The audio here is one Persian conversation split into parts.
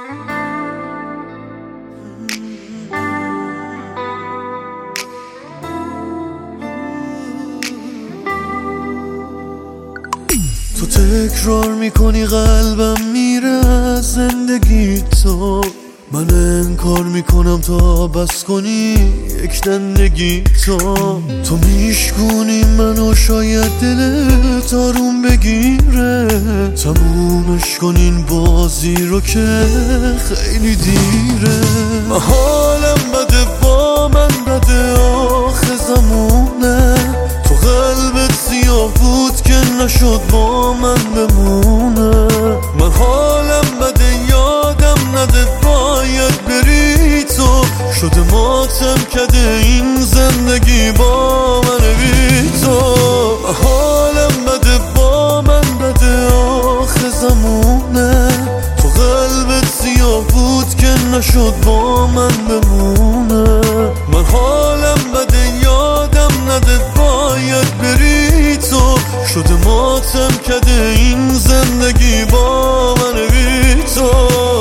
تو تکرار میکنی قلبم میره از زندگی تو، من انکار میکنم تا بس کنی یک دندگی تو میشکونی منو شاید دلت آروم بگیره، تمومش کنین بازی رو که خیلی دیره. حالم بده با من بده آخه زمونه، تو قلبت سیاه بود که نشد با من بمونه. من حالم بده یادم نده باید بری تو، شده ماتم کده این زندگی با من بی تو. حالم بده با من بده آخه زمونه، تو قلبت سیاه بود که نشد با من بمونه. من حالم بده یادم نده باید بری تو، شده ماتم کده این زندگی با من بی تو.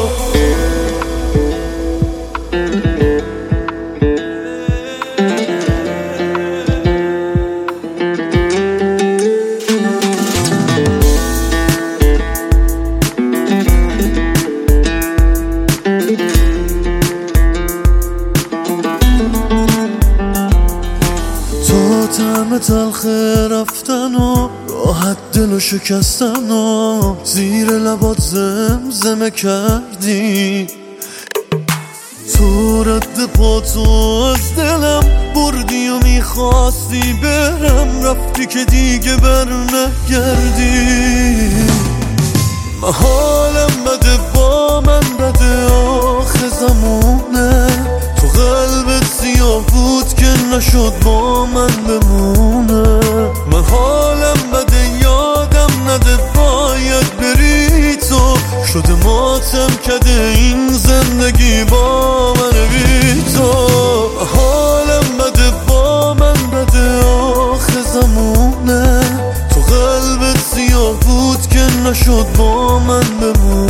طعم تلخ رفتن و راحت دلو شکستن و زیر لبات زمزمه کردی، تو رد پاتو از دلم بردی و میخواستی برم، رفتی که دیگه بر نگردی. حالم بده با من بده آخه زمونه، تو قلبت سیاه بود که نشد با من بمونه. من حالم بده یادم نده باید بری تو، شده ماتم کده این زندگی با من بی تو. حالم بده با من بده آخه زمونه، تو قلبت سیاه بود که نشد با من بمونه.